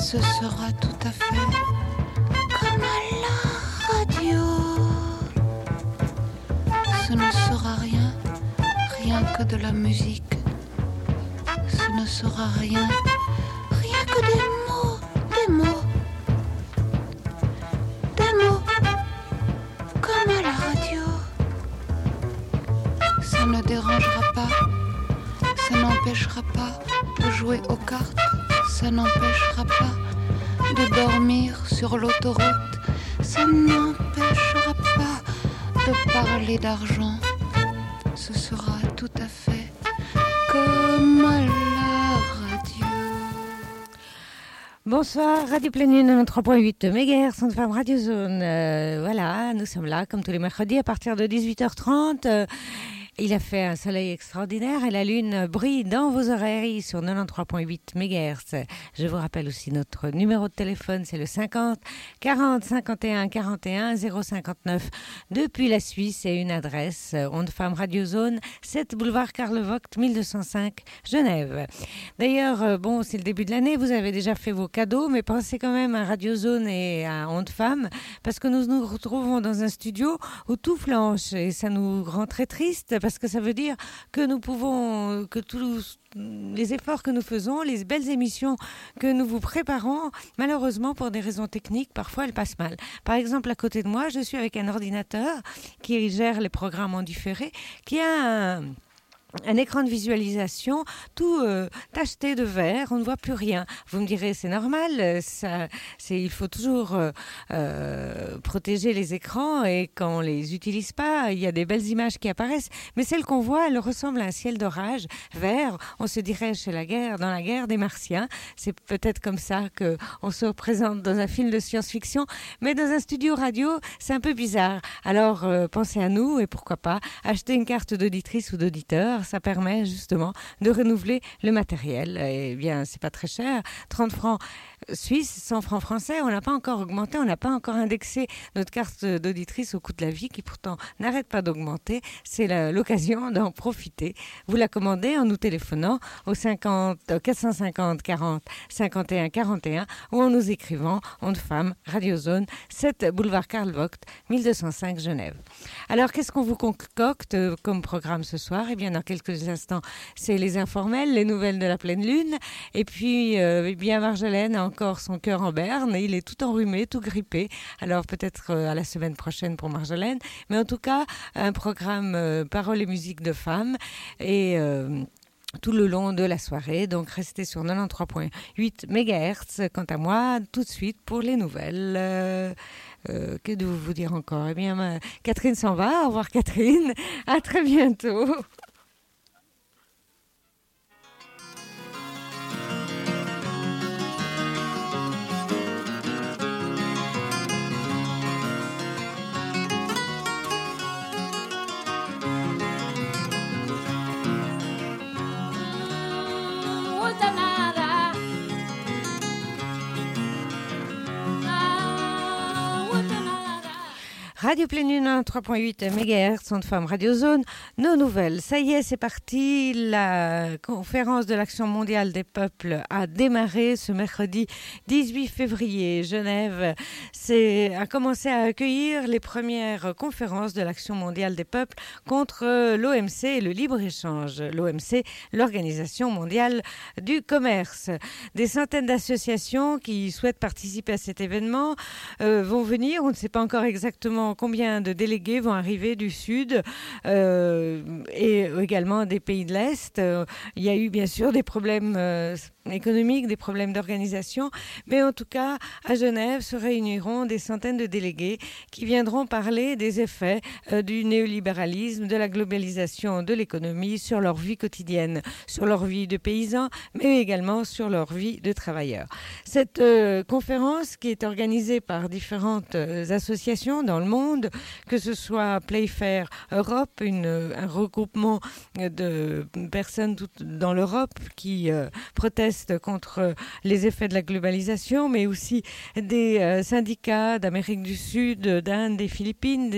ce sera tout à fait comme à la radio. Ce ne sera rien, rien que de la musique. Ce ne sera rien, rien que des mots, des mots. Des mots, comme à la radio. Ça ne dérangera pas, ça n'empêchera pas de jouer aux cartes. Ça n'empêchera pas de dormir sur l'autoroute. Ça n'empêchera pas de parler d'argent. Ce sera tout à fait comme à la radio. Bonsoir, Radio Pleine Lune 93.8 MHz, Centre Femme Radio Zone. Voilà, nous sommes là comme tous les mercredis à partir de 18h30. Il a fait un soleil extraordinaire et la lune brille dans vos oreilles sur 93.8 MHz. Je vous rappelle aussi notre numéro de téléphone, c'est le 50 40 51 41 059 depuis la Suisse et une adresse Onde Femme Radio Zone, 7 boulevard Karl Vogt 1205 Genève. D'ailleurs, bon, c'est le début de l'année, vous avez déjà fait vos cadeaux, mais pensez quand même à Radio Zone et à Onde Femme parce que nous nous retrouvons dans un studio où tout flanche et ça nous rend très triste parce que ça veut dire que nous pouvons, que tous les efforts que nous faisons, les belles émissions que nous vous préparons, malheureusement pour des raisons techniques, parfois elles passent mal. Par exemple, à côté de moi, je suis avec un ordinateur qui gère les programmes en différé, qui a un écran de visualisation tout tacheté de vert, on ne voit plus rien. Vous me direz, c'est normal, il faut toujours protéger les écrans et quand on les utilise pas, il y a des belles images qui apparaissent. Mais celle qu'on voit, elle ressemble à un ciel d'orage vert. On se dirait dans la guerre des Martiens. C'est peut-être comme ça qu'on se représente dans un film de science-fiction, mais dans un studio radio, c'est un peu bizarre. Alors pensez à nous et pourquoi pas acheter une carte d'auditrice ou d'auditeur. Ça permet justement de renouveler le matériel. Eh bien, c'est pas très cher. 30 francs suisses, 100 francs français. On n'a pas encore augmenté, on n'a pas encore indexé notre carte d'auditrice au coût de la vie qui pourtant n'arrête pas d'augmenter. C'est l'occasion d'en profiter. Vous la commandez en nous téléphonant au 450 40 51 41 ou en nous écrivant Onde Femme, Radio Zone, 7 boulevard Karl Vogt, 1205 Genève. Alors, qu'est-ce qu'on vous concocte comme programme ce soir? Eh bien, dans quelques instants, c'est les informels, les nouvelles de la pleine lune. Et puis, bien Marjolaine a encore son cœur en berne. Il est tout enrhumé, tout grippé. Alors, peut-être à la semaine prochaine pour Marjolaine. Mais en tout cas, un programme paroles et musique de femmes. Et tout le long de la soirée. Donc, restez sur 93.8 MHz. Quant à moi, tout de suite pour les nouvelles. Que de vous dire encore? Eh bien, Catherine s'en va. Au revoir, Catherine. À très bientôt. Radio Pleine Lune 3.8 MHz, Centre Femme Radio Zone, nos nouvelles. Ça y est, c'est parti. La conférence de l'Action mondiale des peuples a démarré ce mercredi 18 février. Genève a commencé à accueillir les premières conférences de l'Action mondiale des peuples contre l'OMC et le libre-échange. L'OMC, l'Organisation mondiale du commerce. Des centaines d'associations qui souhaitent participer à cet événement vont venir. On ne sait pas encore exactement combien de délégués vont arriver du Sud et également des pays de l'Est. Il y a eu bien sûr des problèmes économiques, des problèmes d'organisation, mais en tout cas, à Genève se réuniront des centaines de délégués qui viendront parler des effets du néolibéralisme, de la globalisation de l'économie sur leur vie quotidienne, sur leur vie de paysans, mais également sur leur vie de travailleurs. Cette conférence qui est organisée par différentes associations dans le monde, que ce soit Playfair Europe, un regroupement de personnes dans l'Europe qui protestent protestent contre les effets de la globalisation, mais aussi des syndicats d'Amérique du Sud, d'Inde, des Philippines,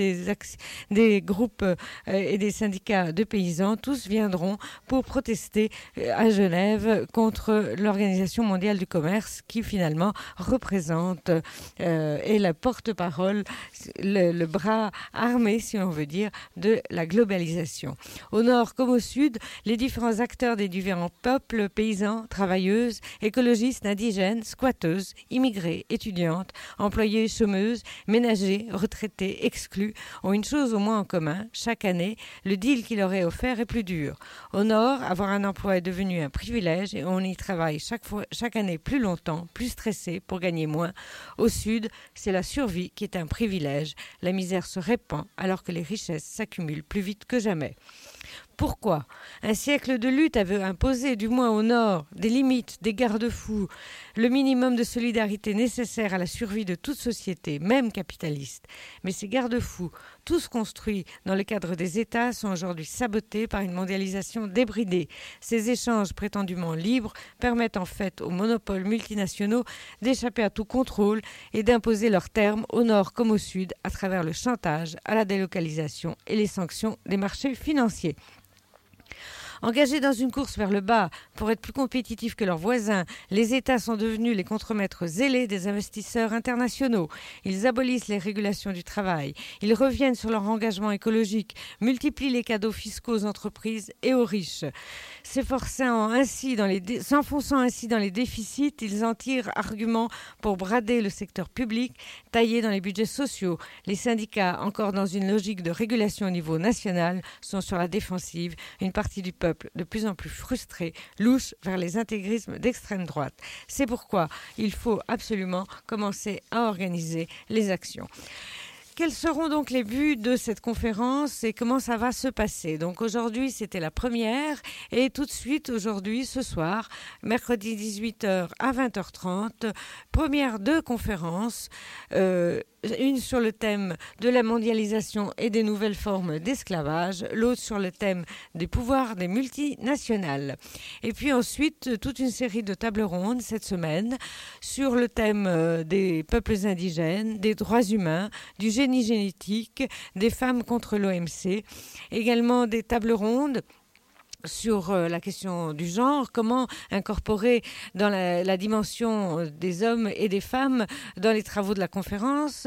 des groupes et des syndicats de paysans. Tous viendront pour protester à Genève contre l'Organisation mondiale du commerce qui finalement représente et la porte-parole, le bras armé, si on veut dire, de la globalisation. Au nord comme au sud, les différents acteurs des différents peuples, paysans, travailleuses, écologistes, indigènes, squatteuses, immigrés, étudiantes, employés, chômeuses, ménagers, retraités, exclus, ont une chose au moins en commun. Chaque année, le deal qui leur est offert est plus dur. Au nord, avoir un emploi est devenu un privilège et on y travaille chaque année plus longtemps, plus stressé pour gagner moins. Au sud, c'est la survie qui est un privilège. La misère se répand alors que les richesses s'accumulent plus vite que jamais. Pourquoi ? Un siècle de lutte avait imposé, du moins au nord, des limites, des garde-fous, le minimum de solidarité nécessaire à la survie de toute société, même capitaliste. Mais ces garde-fous, tous construits dans le cadre des États, sont aujourd'hui sabotés par une mondialisation débridée. Ces échanges prétendument libres permettent en fait aux monopoles multinationaux d'échapper à tout contrôle et d'imposer leurs termes au nord comme au sud à travers le chantage à la délocalisation et les sanctions des marchés financiers. Engagés dans une course vers le bas pour être plus compétitifs que leurs voisins, les États sont devenus les contremaîtres zélés des investisseurs internationaux. Ils abolissent les régulations du travail. Ils reviennent sur leur engagement écologique, multiplient les cadeaux fiscaux aux entreprises et aux riches. S'enfonçant ainsi dans les déficits, ils en tirent argument pour brader le secteur public, tailler dans les budgets sociaux. Les syndicats, encore dans une logique de régulation au niveau national, sont sur la défensive. Une partie du peuple, de plus en plus frustré, louche vers les intégrismes d'extrême droite. C'est pourquoi il faut absolument commencer à organiser les actions. Quels seront donc les buts de cette conférence et comment ça va se passer ? Donc aujourd'hui, c'était la première et tout de suite, aujourd'hui, ce soir, mercredi 18h à 20h30, première deux conférences, une sur le thème de la mondialisation et des nouvelles formes d'esclavage, l'autre sur le thème des pouvoirs des multinationales. Et puis ensuite, toute une série de tables rondes cette semaine sur le thème des peuples indigènes, des droits humains, du génie génétique, des femmes contre l'OMC, également des tables rondes sur la question du genre, comment incorporer dans la dimension des hommes et des femmes dans les travaux de la conférence.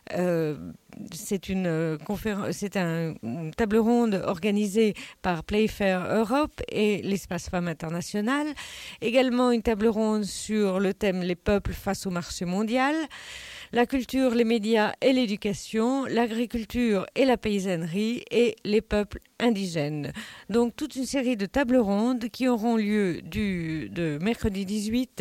C'est une table ronde organisée par Playfair Europe et l'Espace Femmes International. Également une table ronde sur le thème les peuples face au marché mondial. La culture, les médias et l'éducation, l'agriculture et la paysannerie et les peuples indigènes. Donc toute une série de tables rondes qui auront lieu de mercredi 18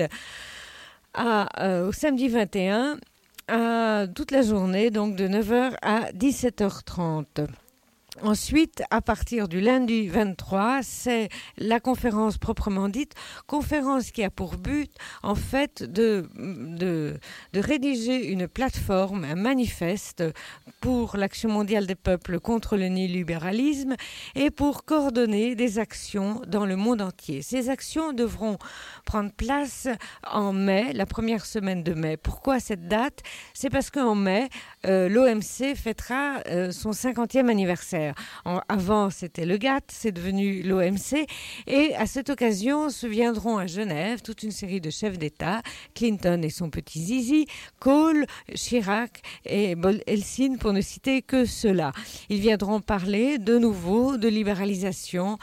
au samedi 21 à toute la journée, donc de 9h à 17h30. Ensuite, à partir du lundi 23, c'est la conférence proprement dite, conférence qui a pour but, en fait, de rédiger une plateforme, un manifeste pour l'Action mondiale des peuples contre le néolibéralisme et pour coordonner des actions dans le monde entier. Ces actions devront prendre place en mai, la première semaine de mai. Pourquoi cette date ? C'est parce qu'en mai, l'OMC fêtera son 50e anniversaire. Avant, c'était le GATT, c'est devenu l'OMC. Et à cette occasion, se viendront à Genève toute une série de chefs d'État, Clinton et son petit zizi, Kohl, Chirac et Helsinki, pour ne citer que ceux-là. Ils viendront parler de nouveau de libéralisation,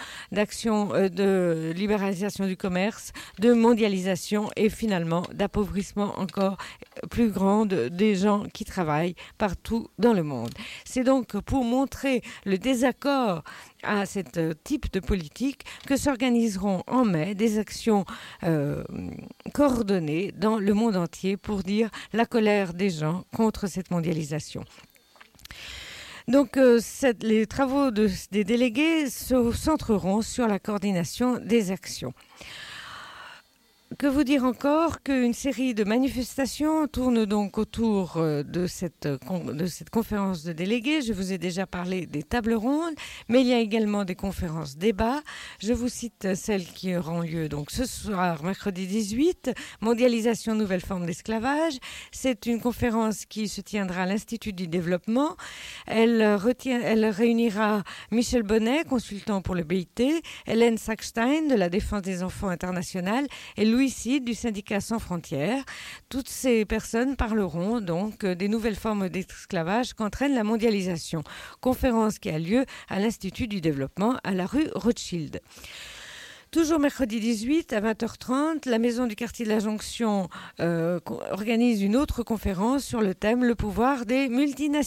de libéralisation du commerce, de mondialisation et finalement d'appauvrissement encore plus grand des gens qui travaillent partout dans le monde. C'est donc pour montrer le désaccord à ce type de politique que s'organiseront en mai des actions coordonnées dans le monde entier pour dire la colère des gens contre cette mondialisation. Donc, les travaux des délégués se centreront sur la coordination des actions. Que vous dire encore qu'une série de manifestations tourne donc autour de cette conférence de délégués. Je vous ai déjà parlé des tables rondes, mais il y a également des conférences débats. Je vous cite celles qui auront lieu donc ce soir, mercredi 18, mondialisation, nouvelle forme d'esclavage. C'est une conférence qui se tiendra à l'Institut du développement. Elle réunira Michel Bonnet, consultant pour le BIT, Hélène Sackstein de la Défense des enfants internationale et Louis Cid du syndicat Sans Frontières. Toutes ces personnes parleront donc des nouvelles formes d'esclavage qu'entraîne la mondialisation. Conférence qui a lieu à l'Institut du développement à la rue Rothschild. Toujours mercredi 18 à 20h30, la Maison du quartier de la Jonction organise une autre conférence sur le thème « Le pouvoir des multinationales ».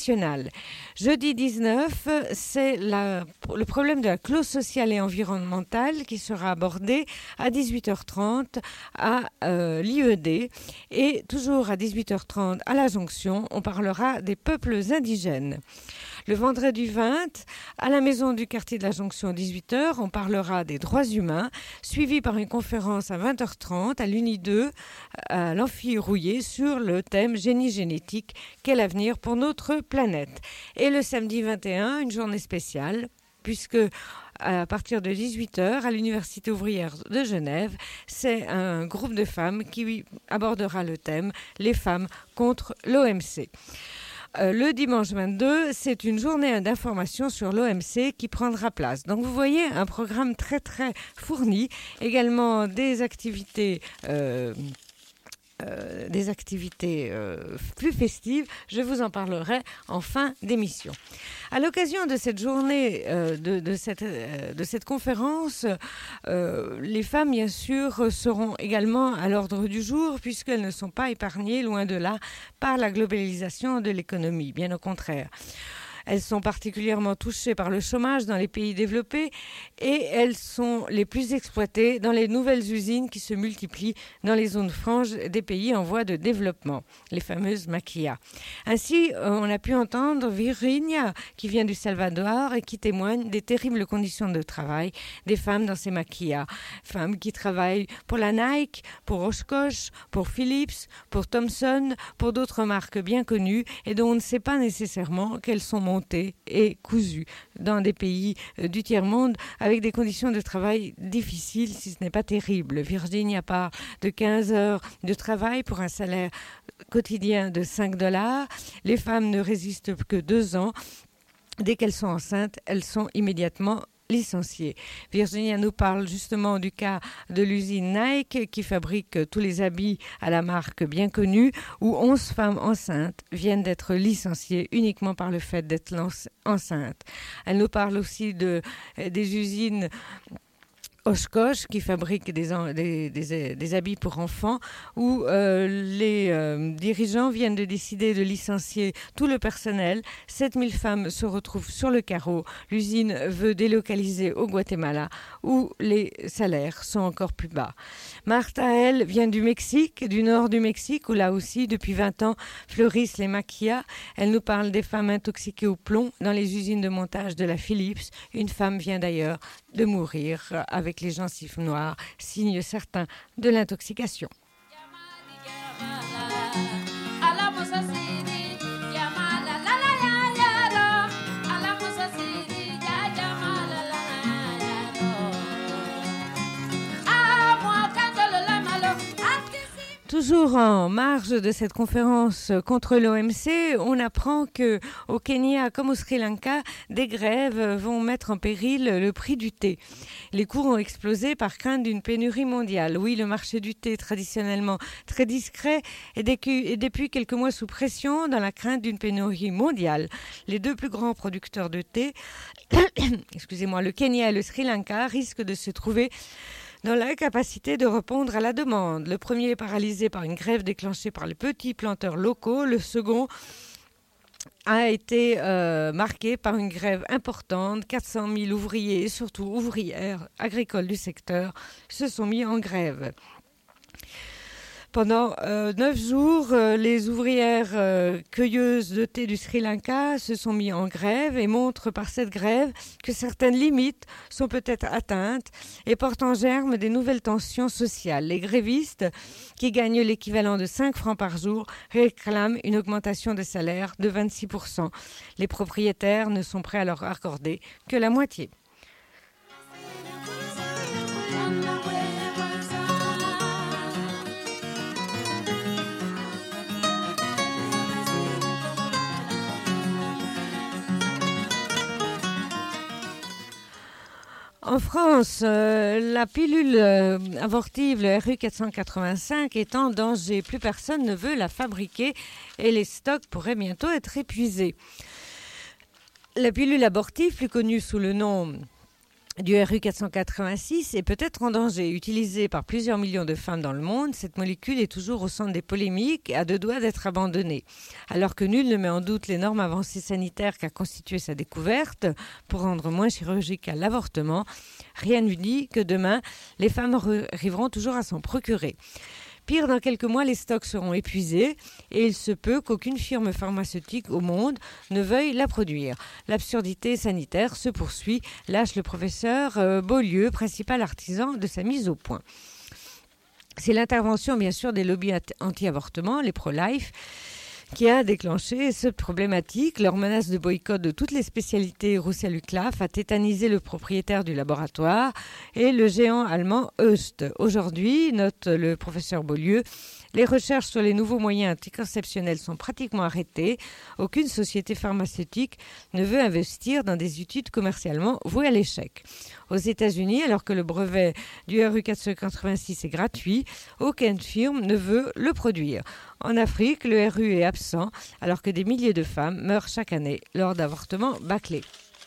Jeudi 19, c'est le problème de la clause sociale et environnementale qui sera abordé à 18h30 à l'IED. Et toujours à 18h30 à la Jonction, on parlera des peuples indigènes. Le vendredi 20, à la Maison du quartier de la Jonction à 18h, on parlera des droits humains, suivi par une conférence à 20h30 à l'Uni 2, à l'Amphi Rouillé, sur le thème génie génétique, quel avenir pour notre planète. Et le samedi 21, une journée spéciale, puisque à partir de 18h, à l'Université ouvrière de Genève, c'est un groupe de femmes qui abordera le thème « Les femmes contre l'OMC ». Le dimanche 22, c'est une journée d'information sur l'OMC qui prendra place. Donc vous voyez un programme très très fourni, également des activités plus festives. Je vous en parlerai en fin d'émission. À l'occasion de cette journée, de cette conférence, les femmes, bien sûr, seront également à l'ordre du jour puisqu'elles ne sont pas épargnées, loin de là, par la globalisation de l'économie. Bien au contraire. Elles sont particulièrement touchées par le chômage dans les pays développés et elles sont les plus exploitées dans les nouvelles usines qui se multiplient dans les zones franches des pays en voie de développement, les fameuses maquillas. Ainsi, on a pu entendre Virginia, qui vient du Salvador et qui témoigne des terribles conditions de travail des femmes dans ces maquillas. Femmes qui travaillent pour la Nike, pour Oshkosh, pour Philips, pour Thomson, pour d'autres marques bien connues et dont on ne sait pas nécessairement qu'elles sont montées et cousues dans des pays du tiers-monde avec des conditions de travail difficiles, si ce n'est pas terrible. Virginia parle de 15 heures de travail pour un salaire quotidien de $5. Les femmes ne résistent que 2 ans. Dès qu'elles sont enceintes, elles sont immédiatement licenciées. Virginia nous parle justement du cas de l'usine Nike qui fabrique tous les habits à la marque bien connue où 11 femmes enceintes viennent d'être licenciées uniquement par le fait d'être enceintes. Elle nous parle aussi des usines Oshkosh qui fabrique des habits pour enfants où les dirigeants viennent de décider de licencier tout le personnel. 7000 femmes se retrouvent sur le carreau. L'usine veut délocaliser au Guatemala où les salaires sont encore plus bas. Martha, elle, vient du Mexique, du nord du Mexique où là aussi depuis 20 ans fleurissent les maquillas. Elle nous parle des femmes intoxiquées au plomb dans les usines de montage de la Philips. Une femme vient d'ailleurs de mourir avec les gencives noires, signe certain de l'intoxication. Toujours en marge de cette conférence contre l'OMC, on apprend que au Kenya comme au Sri Lanka, des grèves vont mettre en péril le prix du thé. Les cours ont explosé par crainte d'une pénurie mondiale. Oui, le marché du thé, traditionnellement très discret, est depuis quelques mois sous pression dans la crainte d'une pénurie mondiale. Les deux plus grands producteurs de thé, le Kenya et le Sri Lanka, risquent de se trouver dans l'incapacité de répondre à la demande. Le premier est paralysé par une grève déclenchée par les petits planteurs locaux. Le second a été marqué par une grève importante. 400 000 ouvriers et surtout ouvrières agricoles du secteur se sont mis en grève. Pendant 9 jours, les ouvrières cueilleuses de thé du Sri Lanka se sont mis en grève et montrent par cette grève que certaines limites sont peut-être atteintes et portent en germe des nouvelles tensions sociales. Les grévistes, qui gagnent l'équivalent de 5 francs par jour, réclament une augmentation de salaire de 26%. Les propriétaires ne sont prêts à leur accorder que la moitié. En France, la pilule abortive, le RU 485, est en danger. Plus personne ne veut la fabriquer et les stocks pourraient bientôt être épuisés. La pilule abortive, plus connue sous le nom du RU 486, est peut-être en danger. Utilisée par plusieurs millions de femmes dans le monde, cette molécule est toujours au centre des polémiques et à deux doigts d'être abandonnée. Alors que nul ne met en doute l'énorme avancée sanitaire qu'a constituée sa découverte pour rendre moins chirurgical l'avortement, rien ne dit que demain, les femmes arriveront toujours à s'en procurer. Pire, dans quelques mois, les stocks seront épuisés et il se peut qu'aucune firme pharmaceutique au monde ne veuille la produire. L'absurdité sanitaire se poursuit, lâche le professeur Beaulieu, principal artisan de sa mise au point. C'est l'intervention, bien sûr, des lobbies anti-avortement, les pro-life, qui a déclenché cette problématique. Leur menace de boycott de toutes les spécialités Roussel-Uclaf a tétanisé le propriétaire du laboratoire et le géant allemand Hoest. Aujourd'hui, note le professeur Beaulieu, les recherches sur les nouveaux moyens anticonceptionnels sont pratiquement arrêtées. Aucune société pharmaceutique ne veut investir dans des études commercialement vouées à l'échec. Aux États-Unis, alors que le brevet du RU 486 est gratuit, aucune firme ne veut le produire. En Afrique, le RU est absent, alors que des milliers de femmes meurent chaque année lors d'avortements bâclés.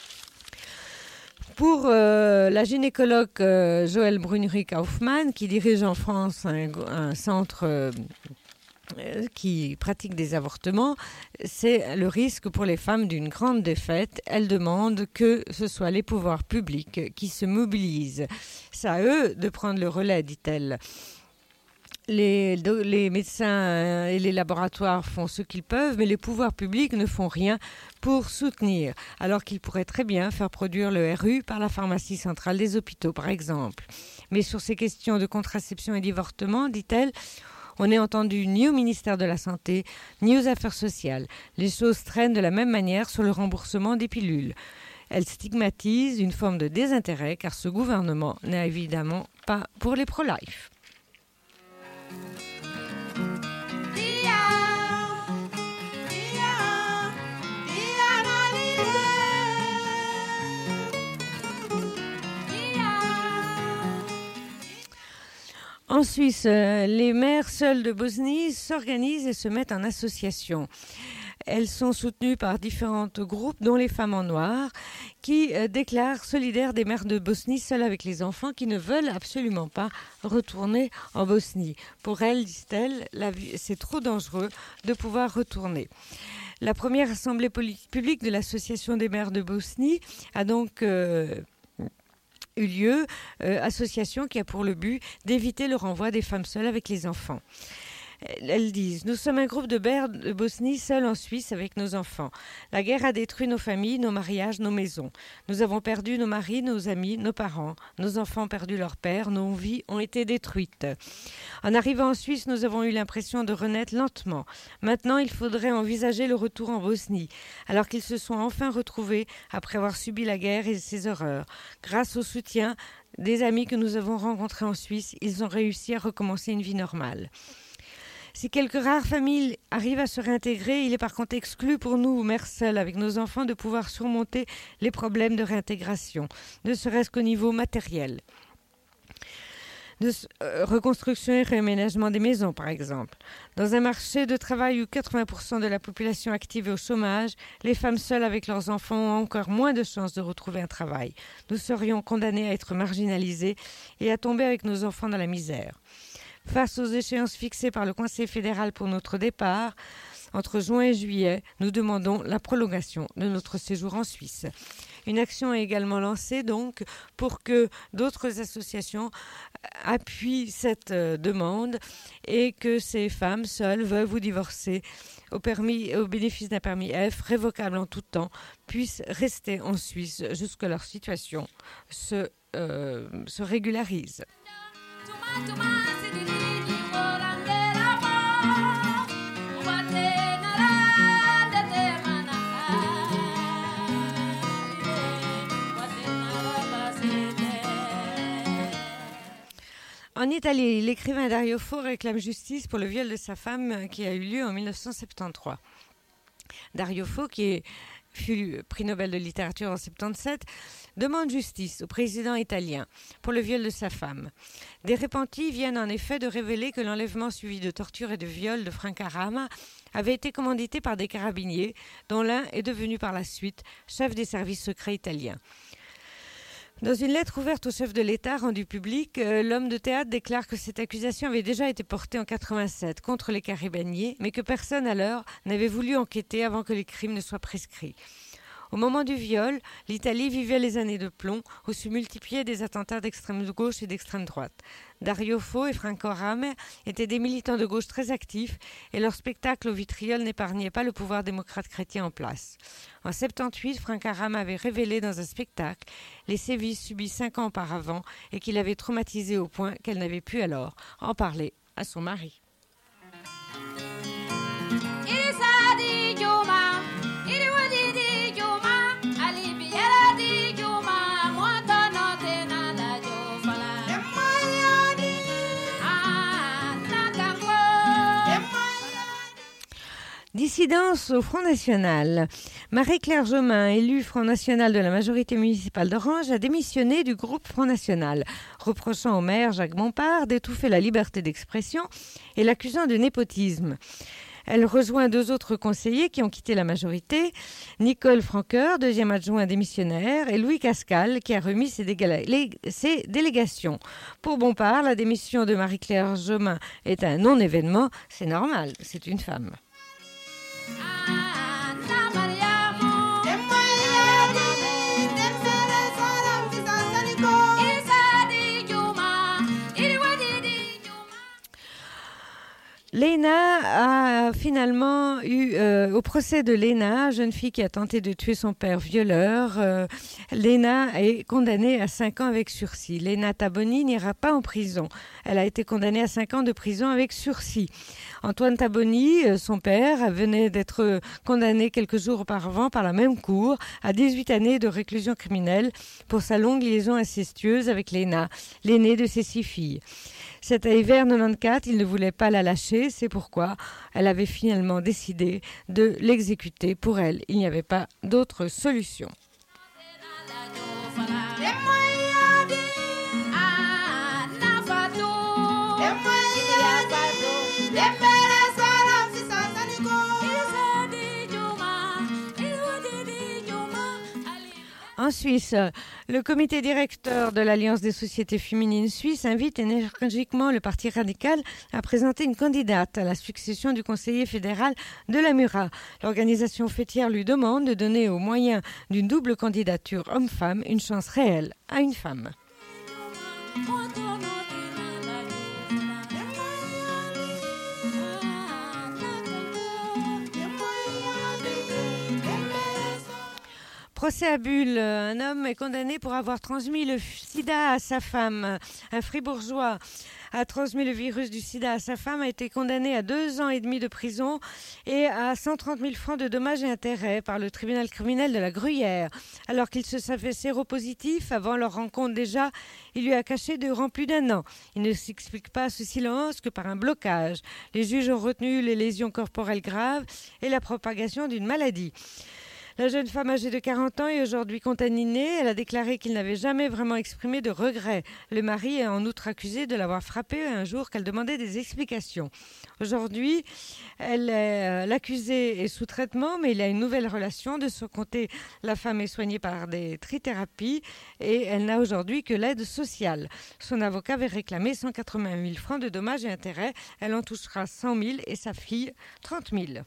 Pour la gynécologue Joëlle Brunnery-Kaufmann, qui dirige en France un centre qui pratique des avortements, c'est le risque pour les femmes d'une grande défaite. Elle demande que ce soit les pouvoirs publics qui se mobilisent. C'est à eux de prendre le relais, dit-elle. Les médecins et les laboratoires font ce qu'ils peuvent, mais les pouvoirs publics ne font rien pour soutenir, alors qu'ils pourraient très bien faire produire le RU par la pharmacie centrale des hôpitaux, par exemple. Mais sur ces questions de contraception et d'avortement, dit-elle, on n'est entendu ni au ministère de la Santé, ni aux Affaires sociales. Les choses traînent de la même manière sur le remboursement des pilules. Elle stigmatise une forme de désintérêt, car ce gouvernement n'est évidemment pas pour les pro-life. En Suisse, les mères seules de Bosnie s'organisent et se mettent en association. Elles sont soutenues par différents groupes, dont les Femmes en Noir, qui déclarent solidaires des mères de Bosnie seules avec les enfants qui ne veulent absolument pas retourner en Bosnie. Pour elles, disent-elles, c'est trop dangereux de pouvoir retourner. La première assemblée publique de l'Association des mères de Bosnie a donc eu lieu, association qui a pour le but d'éviter le renvoi des femmes seules avec les enfants. Elles disent « Nous sommes un groupe de mères de Bosnie seules en Suisse avec nos enfants. La guerre a détruit nos familles, nos mariages, nos maisons. Nous avons perdu nos maris, nos amis, nos parents. Nos enfants ont perdu leur père, nos vies ont été détruites. En arrivant en Suisse, nous avons eu l'impression de renaître lentement. Maintenant, il faudrait envisager le retour en Bosnie, alors qu'ils se sont enfin retrouvés après avoir subi la guerre et ses horreurs. Grâce au soutien des amis que nous avons rencontrés en Suisse, ils ont réussi à recommencer une vie normale. » Si quelques rares familles arrivent à se réintégrer, il est par contre exclu pour nous, mères seules avec nos enfants, de pouvoir surmonter les problèmes de réintégration, ne serait-ce qu'au niveau matériel. De reconstruction et réaménagement des maisons, par exemple. Dans un marché de travail où 80% de la population active est au chômage, les femmes seules avec leurs enfants ont encore moins de chances de retrouver un travail. Nous serions condamnés à être marginalisés et à tomber avec nos enfants dans la misère. Face aux échéances fixées par le Conseil fédéral pour notre départ, entre juin et juillet, nous demandons la prolongation de notre séjour en Suisse. Une action est également lancée donc pour que d'autres associations appuient cette demande et que ces femmes seules, veuves ou divorcées, au bénéfice d'un permis F révocable en tout temps, puissent rester en Suisse jusque leur situation se régularise. En Italie, l'écrivain Dario Fo réclame justice pour le viol de sa femme qui a eu lieu en 1973. Dario Fo, qui fut prix Nobel de littérature en 1977, demande justice au président italien pour le viol de sa femme. Des repentis viennent en effet de révéler que l'enlèvement suivi de torture et de viol de Franca Rama avait été commandité par des carabiniers, dont l'un est devenu par la suite chef des services secrets italiens. Dans une lettre ouverte au chef de l'État rendue publique, l'homme de théâtre déclare que cette accusation avait déjà été portée en 1987 contre les carabiniers, mais que personne alors n'avait voulu enquêter avant que les crimes ne soient prescrits. Au moment du viol, l'Italie vivait les années de plomb où se multipliaient des attentats d'extrême gauche et d'extrême droite. Dario Fo et Franco Rame étaient des militants de gauche très actifs et leur spectacle au vitriol n'épargnait pas le pouvoir démocrate chrétien en place. En 1978, Franco Rame avait révélé dans un spectacle les sévices subis 5 ans auparavant et qu'il avait traumatisé au point qu'elle n'avait pu alors en parler à son mari. Dissidence au Front National. Marie-Claire Jomain, élue Front National de la majorité municipale d'Orange, a démissionné du groupe Front National, reprochant au maire Jacques Bompard d'étouffer la liberté d'expression et l'accusant de népotisme. Elle rejoint 2 autres conseillers qui ont quitté la majorité, Nicole Franqueur, 2e adjoint démissionnaire, et Louis Cascal, qui a remis ses délégations. Pour Bompard, la démission de Marie-Claire Jomain est un non-événement. C'est normal, c'est une femme. Léna a finalement eu, au procès de Léna, jeune fille qui a tenté de tuer son père violeur, Léna est condamnée à 5 ans avec sursis. Léna Taboni n'ira pas en prison. Elle a été condamnée à 5 ans de prison avec sursis. Antoine Taboni, son père, venait d'être condamné quelques jours auparavant par la même cour à 18 années de réclusion criminelle pour sa longue liaison incestueuse avec Léna, l'aînée de ses 6 filles. Cet hiver 94, il ne voulait pas la lâcher, c'est pourquoi elle avait finalement décidé de l'exécuter. Pour elle, il n'y avait pas d'autre solution. En Suisse, le comité directeur de l'Alliance des sociétés féminines suisses invite énergiquement le Parti radical à présenter une candidate à la succession du conseiller fédéral de la Mura. L'organisation fêtière lui demande de donner au moyen d'une double candidature homme-femme une chance réelle à une femme. Procès à Bulle, un homme est condamné pour avoir transmis le sida à sa femme. Un fribourgeois a transmis le virus du sida à sa femme, a été condamné à 2 ans et demi de prison et à 130 000 francs de dommages et intérêts par le tribunal criminel de la Gruyère. Alors qu'il se savait séropositif, avant leur rencontre déjà, il lui a caché durant plus d'1 an. Il ne s'explique pas ce silence que par un blocage. Les juges ont retenu les lésions corporelles graves et la propagation d'une maladie. La jeune femme âgée de 40 ans est aujourd'hui contaminée. Elle a déclaré qu'il n'avait jamais vraiment exprimé de regret. Le mari est en outre accusé de l'avoir frappée un jour qu'elle demandait des explications. Aujourd'hui, l'accusé est sous traitement, mais il a une nouvelle relation. De son côté, la femme est soignée par des trithérapies et elle n'a aujourd'hui que l'aide sociale. Son avocat avait réclamé 180 000 francs de dommages et intérêts. Elle en touchera 100 000 et sa fille 30 000.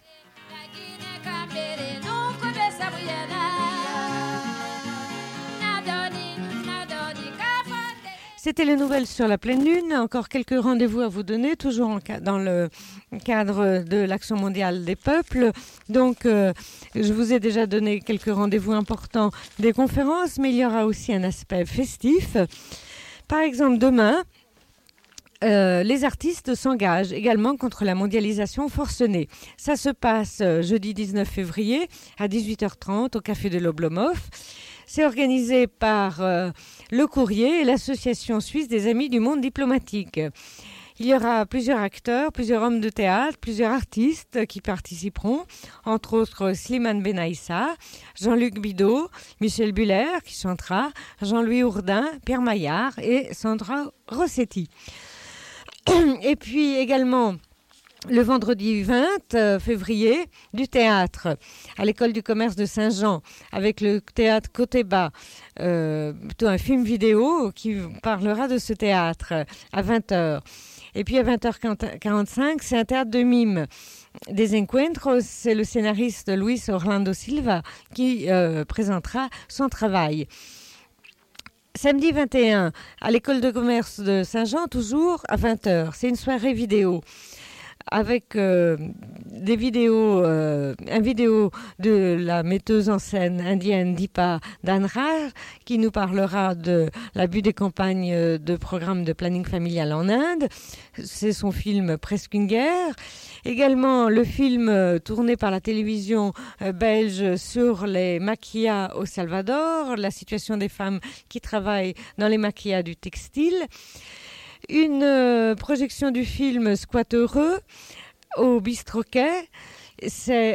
C'était les nouvelles sur la pleine lune. Encore quelques rendez-vous à vous donner, toujours dans le cadre de l'Action mondiale des peuples. Donc, je vous ai déjà donné quelques rendez-vous importants des conférences, mais il y aura aussi un aspect festif. Par exemple, demain, les artistes s'engagent également contre la mondialisation forcenée. Ça se passe jeudi 19 février à 18h30 au Café de l'Oblomov. C'est organisé par Le Courrier et l'Association suisse des Amis du Monde diplomatique. Il y aura plusieurs acteurs, plusieurs hommes de théâtre, plusieurs artistes qui participeront, entre autres Slimane Benaïssa, Jean-Luc Bidot, Michel Buller qui chantera, Jean-Louis Ourdin, Pierre Maillard et Sandra Rossetti. Et puis également le vendredi 20 février, du théâtre à l'école du commerce de Saint-Jean avec le théâtre Côté Bas, plutôt un film vidéo qui parlera de ce théâtre à 20h. Et puis à 20h45, c'est un théâtre de mime. Des Encuentros, c'est le scénariste Luis Orlando Silva qui présentera son travail. Samedi 21, à l'école de commerce de Saint-Jean, toujours à 20h. C'est une soirée vidéo avec des vidéos, un vidéo de la metteuse en scène indienne Deepa Dhanraj qui nous parlera de l'abus des campagnes de programmes de planning familial en Inde. C'est son film Presque une guerre. Également le film tourné par la télévision belge sur les maquillas au Salvador, la situation des femmes qui travaillent dans les maquillas du textile. Une projection du film Squat heureux au bistrot Quai. C'est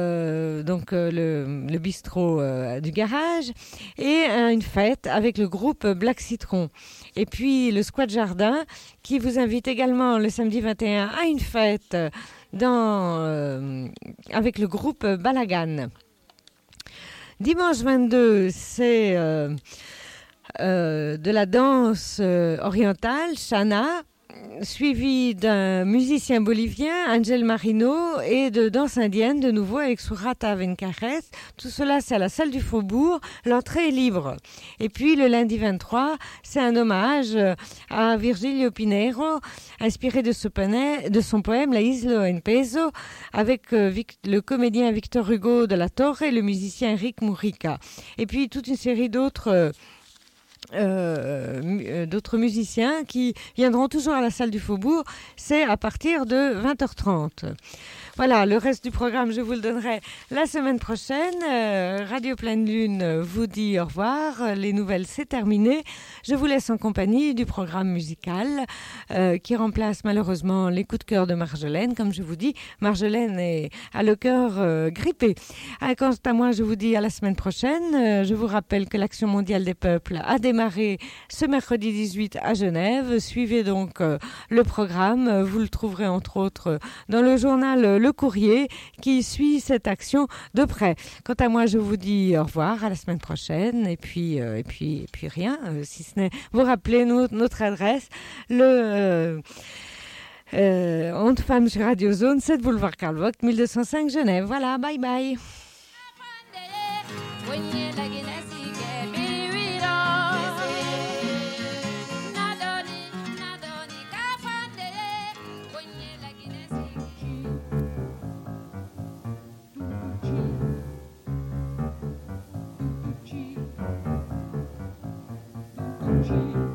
le bistrot du garage et une fête avec le groupe Black Citron. Et puis le Squat Jardin qui vous invite également le samedi 21 à une fête avec le groupe Balagan. Dimanche 22, c'est de la danse orientale, Shana, suivi d'un musicien bolivien, Angel Marino, et de danse indienne, de nouveau avec Surata Vencares. Tout cela, c'est à la salle du Faubourg. L'entrée est libre. Et puis, le lundi 23, c'est un hommage à Virgilio Pinheiro, inspiré de son poème La Isla en Peso, avec le comédien Victor Hugo de la Torre et le musicien Eric Murica. Et puis, toute une série d'autres musiciens qui viendront toujours à la salle du Faubourg. C'est à partir de 20h30. Voilà, le reste du programme, je vous le donnerai la semaine prochaine. Radio Pleine Lune vous dit au revoir. Les nouvelles, c'est terminé. Je vous laisse en compagnie du programme musical qui remplace malheureusement les coups de cœur de Marjolaine. Comme je vous dis, Marjolaine a le cœur grippé. Quant à moi, je vous dis à la semaine prochaine. Je vous rappelle que l'Action mondiale des peuples a démarré ce mercredi 18 à Genève. Suivez donc le programme. Vous le trouverez entre autres dans le journal Le Courrier qui suit cette action de près. Quant à moi, je vous dis au revoir à la semaine prochaine et puis rien, si ce n'est vous rappeler notre adresse, le Honte Femmes sur Radio Zone, 7 boulevard Karl Vogt, 1205 Genève. Voilà, bye bye. Thank you.